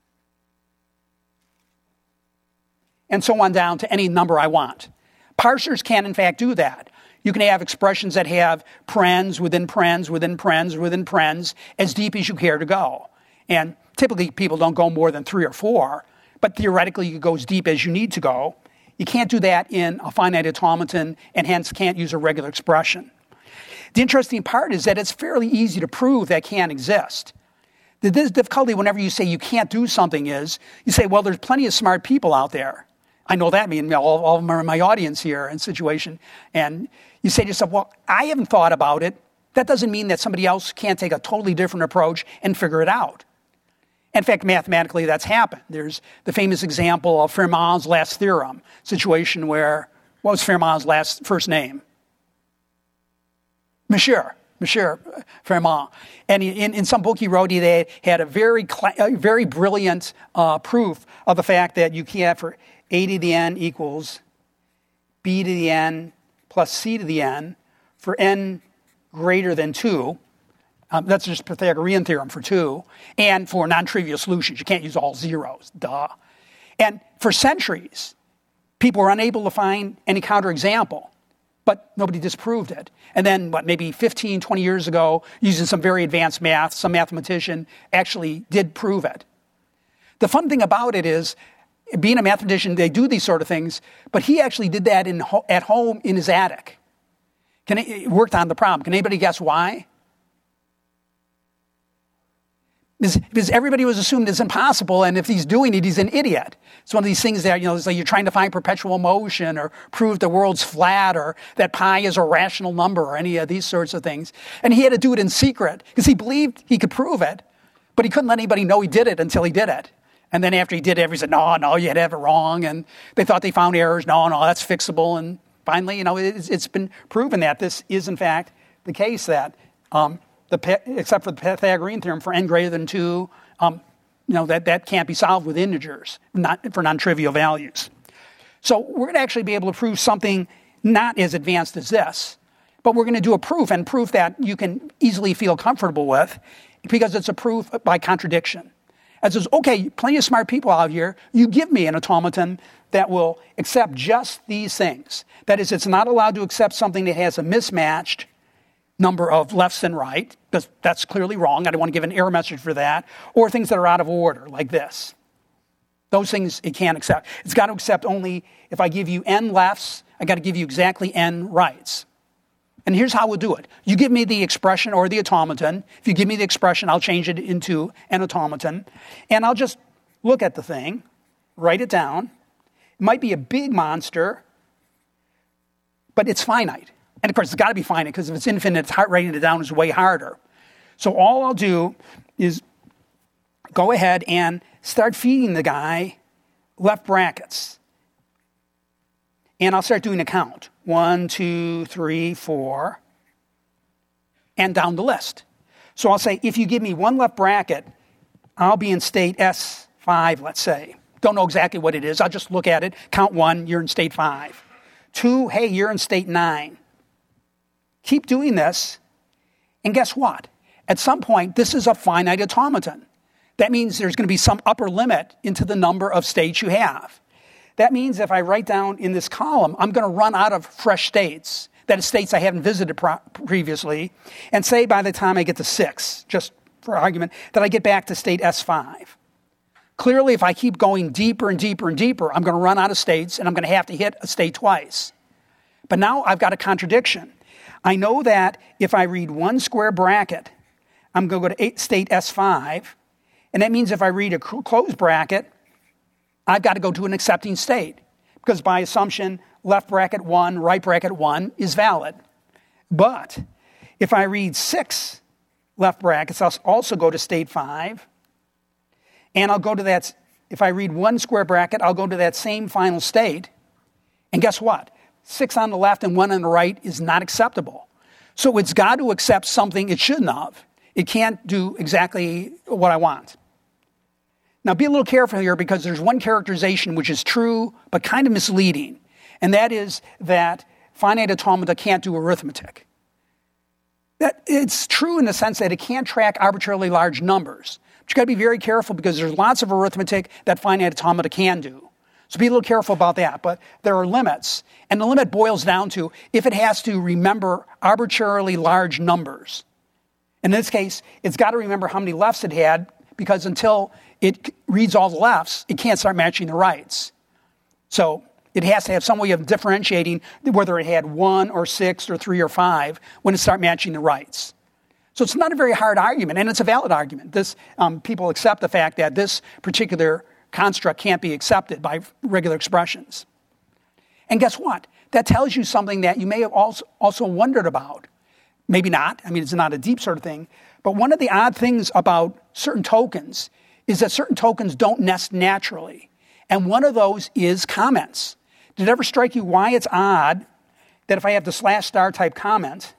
and so on down to any number I want. Parsers can, in fact, do that. You can have expressions that have parens within parens within parens within parens as deep as you care to go. And typically people don't go more than three or four, but theoretically you go as deep as you need to go. You can't do that in a finite automaton and hence can't use a regular expression. The interesting part is that it's fairly easy to prove that can't exist. The difficulty whenever you say you can't do something is, you say, well, there's plenty of smart people out there. I know that, I mean, all, all of them are in my audience here and situation. And you say to yourself, well, I haven't thought about it. That doesn't mean that somebody else can't take a totally different approach and figure it out. In fact, mathematically, that's happened. There's the famous example of Fermat's last theorem, situation where, what was Fermat's last first name? Monsieur. Monsieur Fermat. And in, in some book he wrote, he they had a very, a very brilliant uh, proof of the fact that you can have for a to the n equals b to the n plus c to the n for n greater than two. Um, that's just Pythagorean theorem for two. And for non-trivial solutions. You can't use all zeros. Duh. And for centuries, people were unable to find any counterexample. But nobody disproved it. And then, what, maybe fifteen, twenty years ago, using some very advanced math, some mathematician actually did prove it. The fun thing about it is, being a mathematician, they do these sort of things, but he actually did that in, at home in his attic. Can it, worked on the problem. Can anybody guess why? Because everybody was assumed it's impossible, and if he's doing it, he's an idiot. It's one of these things that, you know, it's like you're trying to find perpetual motion or prove the world's flat or that pi is a rational number or any of these sorts of things. And he had to do it in secret because he believed he could prove it, but he couldn't let anybody know he did it until he did it. And then after he did it, he said, no, no, you had to have it wrong. And they thought they found errors. No, no, that's fixable. And finally, you know, it's, it's been proven that this is, in fact, the case that... Um, The, except for the Pythagorean theorem for n greater than two, um, you know, that, that can't be solved with integers, not for non-trivial values. So we're going to actually be able to prove something not as advanced as this, but we're going to do a proof, and proof that you can easily feel comfortable with because it's a proof by contradiction. It says, okay, plenty of smart people out here, you give me an automaton that will accept just these things. That is, it's not allowed to accept something that has a mismatched number of lefts and right, because that's clearly wrong. I don't want to give an error message for that. Or things that are out of order, like this. Those things it can't accept. It's got to accept only if I give you n lefts, I got to give you exactly n rights. And here's how we'll do it. You give me the expression or the automaton. If you give me the expression, I'll change it into an automaton. And I'll just look at the thing, write it down. It might be a big monster, but it's finite. And of course, it's got to be finite, because if it's infinite, it's hard, writing it down is way harder. So all I'll do is go ahead and start feeding the guy left brackets. And I'll start doing a count. One, two, three, four, and down the list. So I'll say, if you give me one left bracket, I'll be in state S five, let's say. Don't know exactly what it is. I'll just look at it. Count one, you're in state five. Two, hey, you're in state nine. Keep doing this, and guess what? At some point, this is a finite automaton. That means there's going to be some upper limit into the number of states you have. That means if I write down in this column, I'm going to run out of fresh states, that is states I haven't visited pro- previously, and say by the time I get to six, just for argument, that I get back to state S five. Clearly, if I keep going deeper and deeper and deeper, I'm going to run out of states, and I'm going to have to hit a state twice. But now I've got a contradiction. I know that if I read one square bracket, I'm going to go to eight, state S five, and that means if I read a closed bracket, I've got to go to an accepting state, because by assumption, left bracket one, right bracket one is valid. But if I read six left brackets, I'll also go to state five, and I'll go to that, if I read one square bracket, I'll go to that same final state, and guess what? Six on the left and one on the right is not acceptable. So it's got to accept something it shouldn't have. It can't do exactly what I want. Now be a little careful here, because there's one characterization which is true but kind of misleading, and that is that finite automata can't do arithmetic. That it's true in the sense that it can't track arbitrarily large numbers. But you've got to be very careful, because there's lots of arithmetic that finite automata can do. So be a little careful about that. But there are limits. And the limit boils down to if it has to remember arbitrarily large numbers. In this case, it's got to remember how many lefts it had, because until it reads all the lefts, it can't start matching the rights. So it has to have some way of differentiating whether it had one or six or three or five when it starts matching the rights. So it's not a very hard argument, and it's a valid argument. This um, people accept the fact that this particular construct can't be accepted by regular expressions. And guess what? That tells you something that you may have also, also wondered about. Maybe not. I mean, it's not a deep sort of thing. But one of the odd things about certain tokens is that certain tokens don't nest naturally. And one of those is comments. Did it ever strike you why it's odd that if I have the slash star type comment,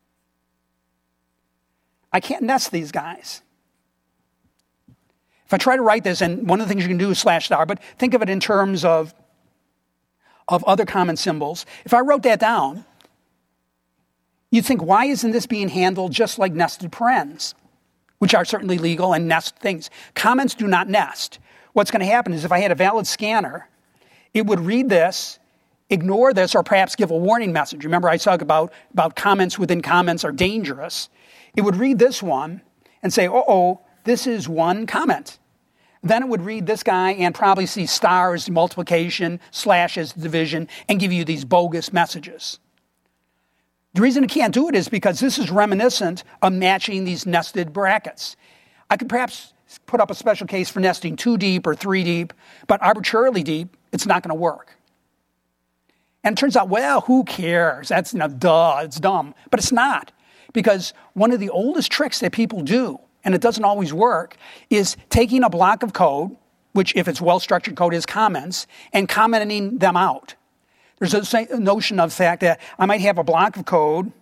I can't nest these guys? If I try to write this, and one of the things you can do is slash star, but think of it in terms of, of other common symbols. If I wrote that down, you'd think, why isn't this being handled just like nested parens, which are certainly legal and nest things? Comments do not nest. What's going to happen is if I had a valid scanner, it would read this, ignore this, or perhaps give a warning message. Remember I talked about, about comments within comments are dangerous. It would read this one and say, uh-oh, this is one comment. Then it would read this guy and probably see stars, multiplication, slash as division, and give you these bogus messages. The reason it can't do it is because this is reminiscent of matching these nested brackets. I could perhaps put up a special case for nesting two deep or three deep, but arbitrarily deep, it's not going to work. And it turns out, well, who cares? That's, you know, duh, it's dumb. But it's not, because one of the oldest tricks that people do, and it doesn't always work, is taking a block of code, which if it's well-structured code is comments, and commenting them out. There's a notion of the fact that I might have a block of code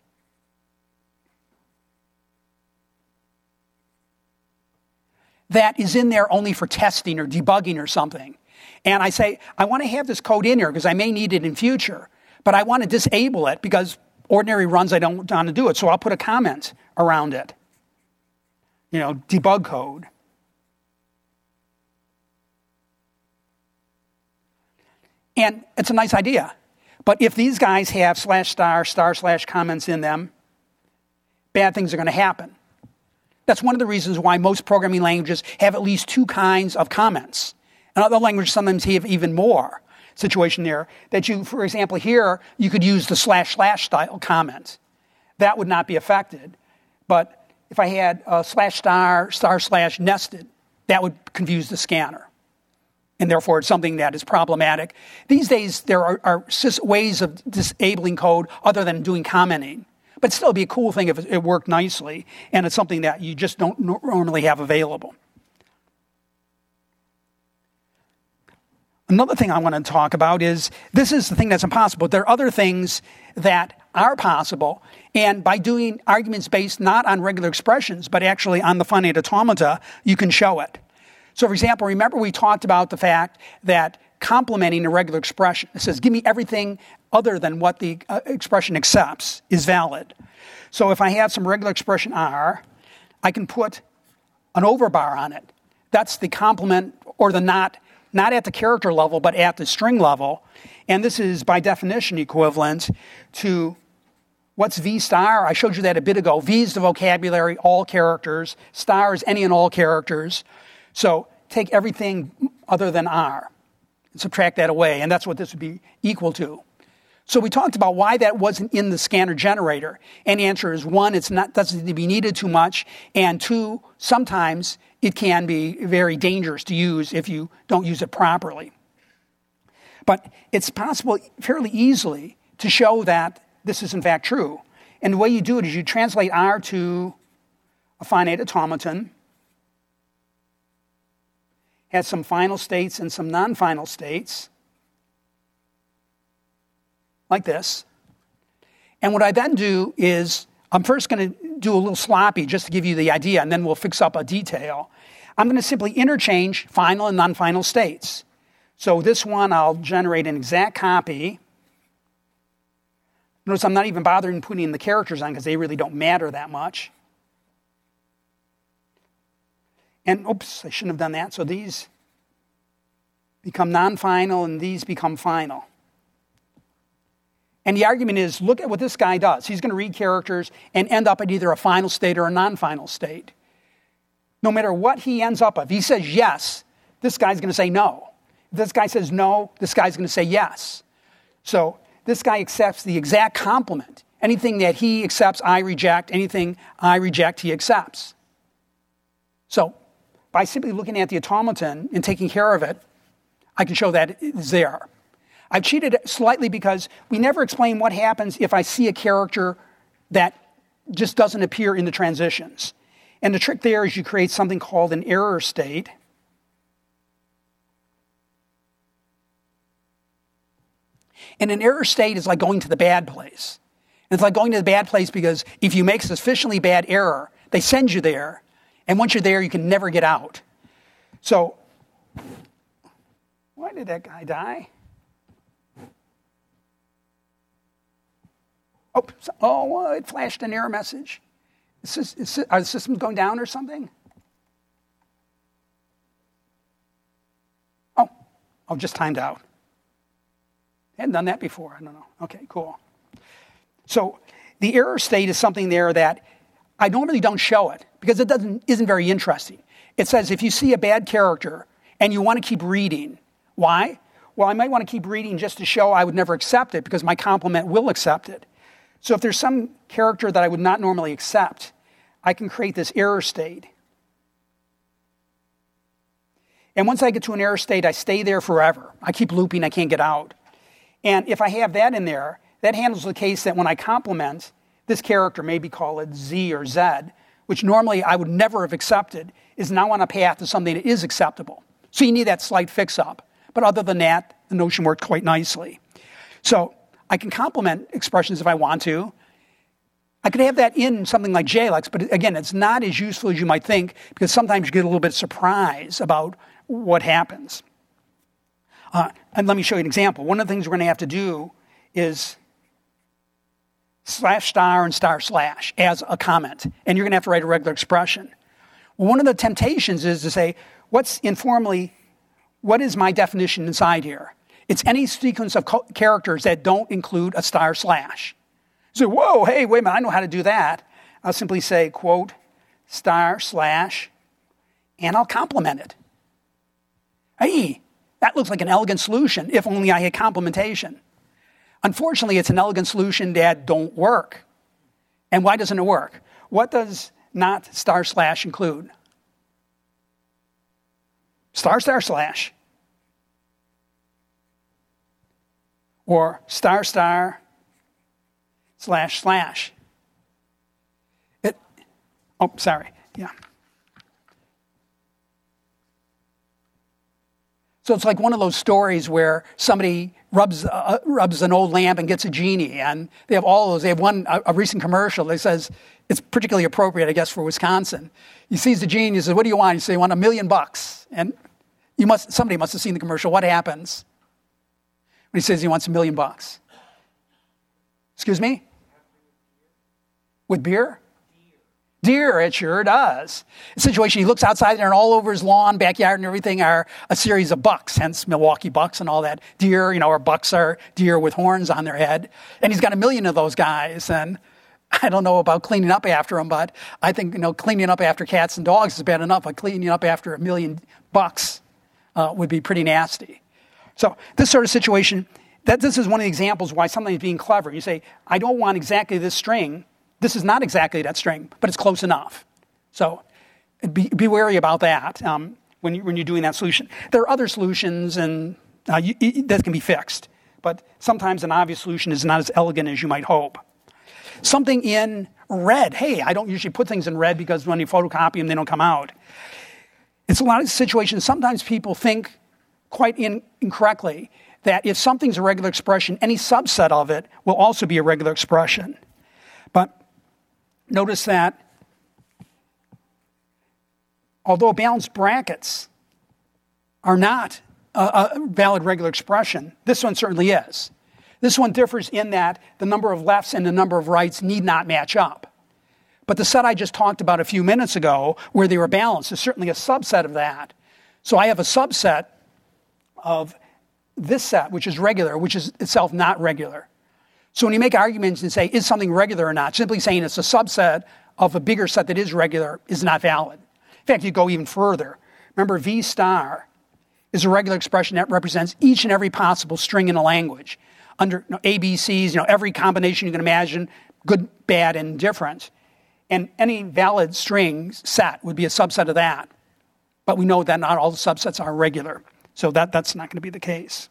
that is in there only for testing or debugging or something. And I say, I want to have this code in here because I may need it in future, but I want to disable it because ordinary runs I don't want to do it. So I'll put a comment around it. You know, debug code. And it's a nice idea. But if these guys have slash star, star slash comments in them, bad things are going to happen. That's one of the reasons why most programming languages have at least two kinds of comments. And other languages sometimes have even more situation there. That you, for example, here, you could use the slash slash style comment. That would not be affected. But if I had a slash star, star slash nested, that would confuse the scanner. And therefore, it's something that is problematic. These days, there are, are ways of disabling code other than doing commenting. But still, it'd be a cool thing if it worked nicely, and it's something that you just don't normally have available. Another thing I want to talk about is, this is the thing that's impossible. There are other things that are possible, and by doing arguments based not on regular expressions, but actually on the finite automata, you can show it. So, for example, remember we talked about the fact that complementing a regular expression, it says, give me everything other than what the uh, expression accepts is valid. So if I have some regular expression R, I can put an overbar on it. That's the complement or the not, not at the character level, but at the string level. And this is by definition equivalent to What's V star? I showed you that a bit ago. V is the vocabulary, all characters. Star is any and all characters. So take everything other than R and subtract that away, and that's what this would be equal to. So we talked about why that wasn't in the scanner generator. And the answer is, one, it's not doesn't be needed too much, and two, sometimes it can be very dangerous to use if you don't use it properly. But it's possible fairly easily to show that this is in fact true. And the way you do it is you translate R to a finite automaton, has some final states and some non-final states, like this. And what I then do is, I'm first going to do a little sloppy just to give you the idea, and then we'll fix up a detail. I'm going to simply interchange final and non-final states. So this one, I'll generate an exact copy. Notice I'm not even bothering putting the characters on because they really don't matter that much. And oops, I shouldn't have done that. So these become non-final and these become final. And the argument is, look at what this guy does. He's going to read characters and end up at either a final state or a non-final state. No matter what he ends up at, if he says yes, this guy's going to say no. If this guy says no, this guy's going to say yes. So this guy accepts the exact complement. Anything that he accepts, I reject. Anything I reject, he accepts. So by simply looking at the automaton and taking care of it, I can show that it is there. I've cheated slightly because we never explain what happens if I see a character that just doesn't appear in the transitions. And the trick there is you create something called an error state. And an error state is like going to the bad place. And it's like going to the bad place because if you make a sufficiently bad error, they send you there. And once you're there, you can never get out. So, why did that guy die? Oh, oh, it flashed an error message. Is this, is this, are the systems going down or something? Oh, oh, just timed out. I hadn't done that before. I don't know. Okay, cool. So the error state is something there that I normally don't show it because it doesn't isn't very interesting. It says if you see a bad character and you want to keep reading, why? Well, I might want to keep reading just to show I would never accept it because my complement will accept it. So if there's some character that I would not normally accept, I can create this error state. And once I get to an error state, I stay there forever. I keep looping, I can't get out. And if I have that in there, that handles the case that when I complement this character, maybe call it Z or Z, which normally I would never have accepted, is now on a path to something that is acceptable. So you need that slight fix-up. But other than that, the notion worked quite nicely. So I can complement expressions if I want to. I could have that in something like J L X, but again, it's not as useful as you might think because sometimes you get a little bit of surprise about what happens. Uh, and let me show you an example. One of the things we're going to have to do is slash star and star slash as a comment. And you're going to have to write a regular expression. Well, one of the temptations is to say, what's informally, what is my definition inside here? It's any sequence of co- characters that don't include a star slash. So, whoa, hey, wait a minute, I know how to do that. I'll simply say, quote, star slash, and I'll complement it. Hey, that looks like an elegant solution, if only I had complementation. Unfortunately, it's an elegant solution that don't work. And why doesn't it work? What does not star slash include? Star star slash. Or star star slash slash. It, oh, sorry, yeah. So it's like one of those stories where somebody rubs uh, rubs an old lamp and gets a genie, and they have all those. They have one a, a recent commercial that says it's particularly appropriate, I guess, for Wisconsin. He sees the genie, he says, "What do you want?" He says, "I want a million bucks." And you must somebody must have seen the commercial. What happens when he says he wants a million bucks? Excuse me? With beer? Deer, it sure does. The situation, he looks outside there and all over his lawn, backyard and everything are a series of bucks, hence Milwaukee bucks and all that. Deer, you know, or bucks are deer with horns on their head. And he's got a million of those guys. And I don't know about cleaning up after them, but I think, you know, cleaning up after cats and dogs is bad enough, but cleaning up after a million bucks uh, would be pretty nasty. So this sort of situation, that this is one of the examples why something is being clever. You say, I don't want exactly this string. This is not exactly that string, but it's close enough. So be, be wary about that um, when, you, when you're doing that solution. There are other solutions and uh, you, you, that can be fixed, but sometimes an obvious solution is not as elegant as you might hope. Something in red. Hey, I don't usually put things in red because when you photocopy them, they don't come out. It's a lot of situations. Sometimes people think quite in, incorrectly that if something's a regular expression, any subset of it will also be a regular expression. But notice that although balanced brackets are not a, a valid regular expression, this one certainly is. This one differs in that the number of lefts and the number of rights need not match up. But the set I just talked about a few minutes ago, where they were balanced, is certainly a subset of that. So I have a subset of this set, which is regular, which is itself not regular. So when you make arguments and say, is something regular or not, simply saying it's a subset of a bigger set that is regular is not valid. In fact, you go even further. Remember, V star is a regular expression that represents each and every possible string in a language. Under you know, A B Cs, you know, every combination you can imagine, good, bad, and different. And any valid string set would be a subset of that. But we know that not all the subsets are regular. So that, that's not going to be the case.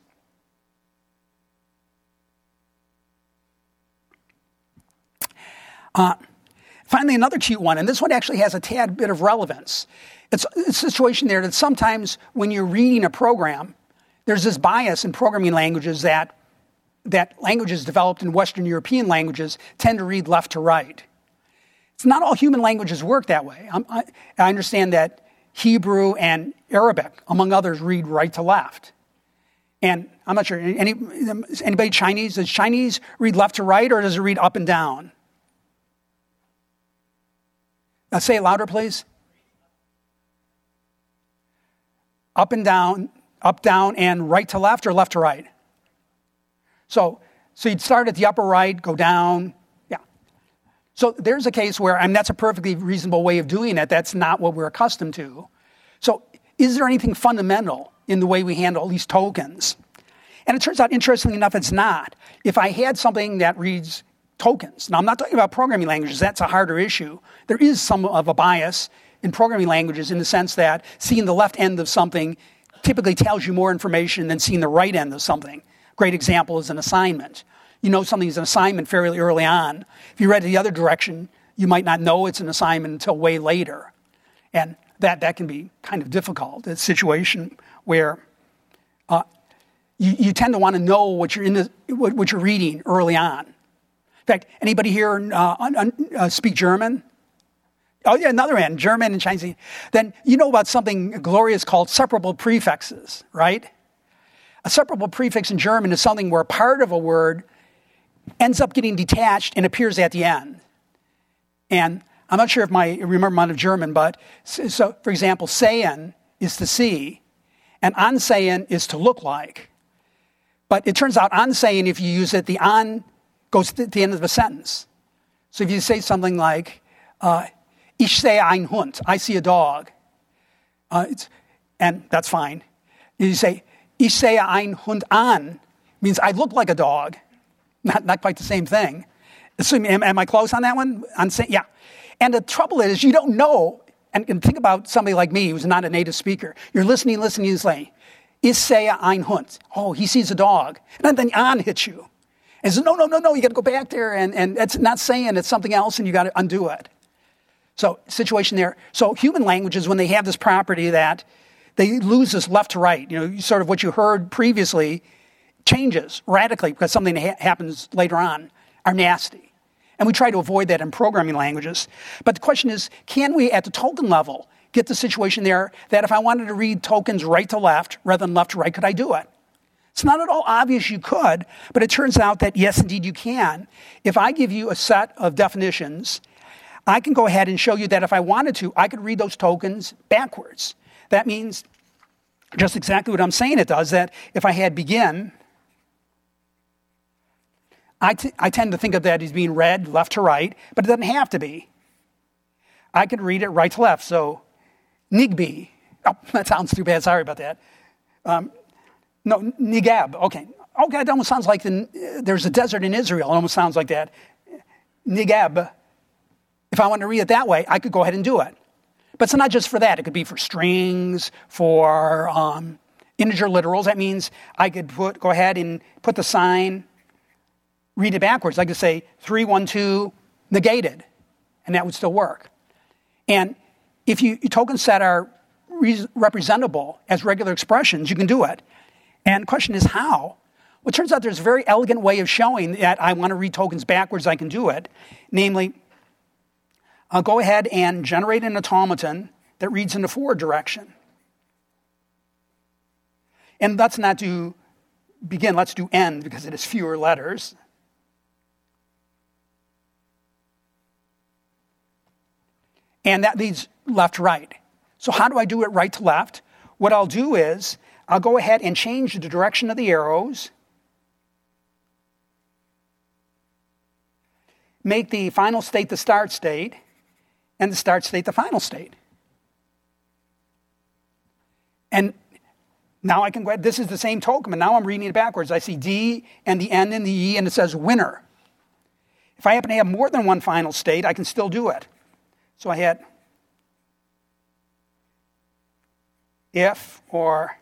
Uh, finally, another cute one, and this one actually has a tad bit of relevance. It's, it's a situation there that sometimes when you're reading a program, there's this bias in programming languages that, that languages developed in Western European languages tend to read left to right. It's not all human languages work that way. I'm, I, I understand that Hebrew and Arabic, among others, read right to left. And I'm not sure, any, anybody Chinese, does Chinese read left to right or does it read up and down? Now say it louder, please. Up and down, up, down, and right to left or left to right? So, so you'd start at the upper right, go down. Yeah. So there's a case where, and that's a perfectly reasonable way of doing it. That's not what we're accustomed to. So is there anything fundamental in the way we handle these tokens? And it turns out, interestingly enough, it's not. If I had something that reads tokens. Now, I'm not talking about programming languages. That's a harder issue. There is some of a bias in programming languages in the sense that seeing the left end of something typically tells you more information than seeing the right end of something. Great example is an assignment. You know something is an assignment fairly early on. If you read it the other direction, you might not know it's an assignment until way later. And that, that can be kind of difficult. It's a situation where uh, you, you tend to want to know what you're, in the, what, what you're reading early on. In fact, anybody here uh, uh, speak German? Oh, yeah, another end, German and Chinese. Then you know about something glorious called separable prefixes, right? A separable prefix in German is something where part of a word ends up getting detached and appears at the end. And I'm not sure if my remember amount of German, but so, for example, sehen is to see, and ansehen is to look like. But it turns out ansehen, if you use it, the an goes to the end of the sentence. So if you say something like, uh, ich sehe ein Hund, I see a dog, uh, it's, and that's fine. You say, ich sehe ein Hund an, means I look like a dog. Not, not quite the same thing. So, am, am I close on that one? On say, yeah. And the trouble is, you don't know, and, and think about somebody like me who's not a native speaker. You're listening, listening, you say, ich sehe ein Hund. Oh, he sees a dog. And then an hits you. And says, no, no, no, no, you got to go back there, and, and it's not saying, it's something else, and you got to undo it. So, situation there. So, human languages, when they have this property that they lose this left to right, you know, sort of what you heard previously changes radically because something ha- happens later on, are nasty. And we try to avoid that in programming languages. But the question is, can we, at the token level, get the situation there that if I wanted to read tokens right to left rather than left to right, could I do it? It's not at all obvious you could, but it turns out that yes, indeed you can. If I give you a set of definitions, I can go ahead and show you that if I wanted to, I could read those tokens backwards. That means just exactly what I'm saying it does, that if I had begin, I, t- I tend to think of that as being read left to right, but it doesn't have to be. I could read it right to left. So, Nigbi. Oh, that sounds too bad. Sorry about that. Um, no, Nigab. Okay. Okay, it almost sounds like the, uh, there's a desert in Israel. It almost sounds like that. Nigab. If I want to read it that way, I could go ahead and do it. But it's not just for that. It could be for strings, for um, integer literals. That means I could put, go ahead and put the sign, read it backwards. I could say three one two negated, and that would still work. And if you, token set are re- representable as regular expressions, you can do it. And the question is how? Well, it turns out there's a very elegant way of showing that I want to read tokens backwards, I can do it. Namely, I'll go ahead and generate an automaton that reads in the forward direction. And let's not do begin, let's do end because it has fewer letters. And that leads left to right. So how do I do it right to left? What I'll do is I'll go ahead and change the direction of the arrows, make the final state the start state, and the start state the final state. And now I can go ahead, this is the same token, but now I'm reading it backwards. I see D and the N and the E, and it says winner. If I happen to have more than one final state, I can still do it. So I had if or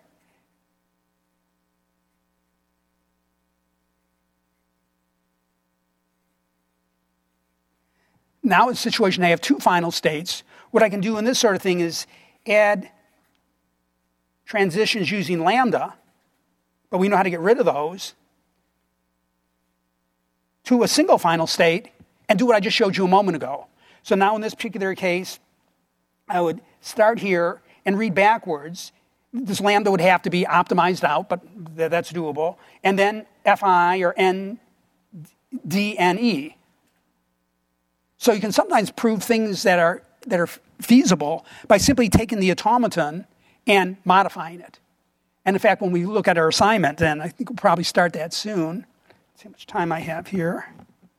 now in a situation I have two final states. What I can do in this sort of thing is add transitions using lambda, but we know how to get rid of those, to a single final state and do what I just showed you a moment ago. So now in this particular case, I would start here and read backwards. This lambda would have to be optimized out, but th- that's doable. And then Fi or N, D, N, E. So you can sometimes prove things that are that are feasible by simply taking the automaton and modifying it. And in fact, when we look at our assignment, and I think we'll probably start that soon. Let's see how much time I have here.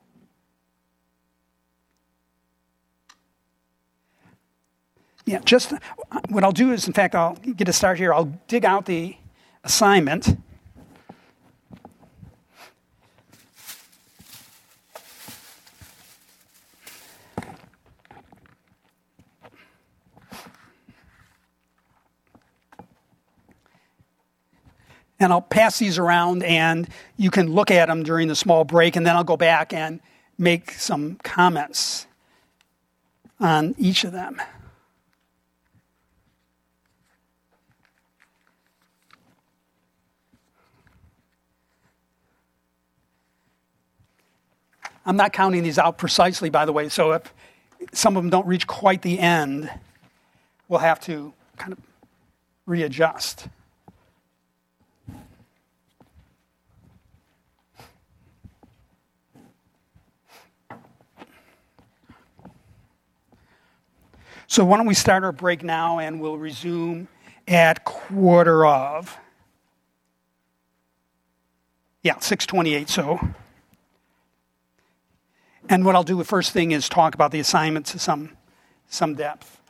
Yeah, just what I'll do is, in fact, I'll get a start here. I'll dig out the assignment. And I'll pass these around, and you can look at them during the small break, and then I'll go back and make some comments on each of them. I'm not counting these out precisely, by the way, so if some of them don't reach quite the end, we'll have to kind of readjust. So why don't we start our break now, and we'll resume at quarter of. Yeah, six twenty-eight, so. And what I'll do the first thing is talk about the assignment to some, some depth.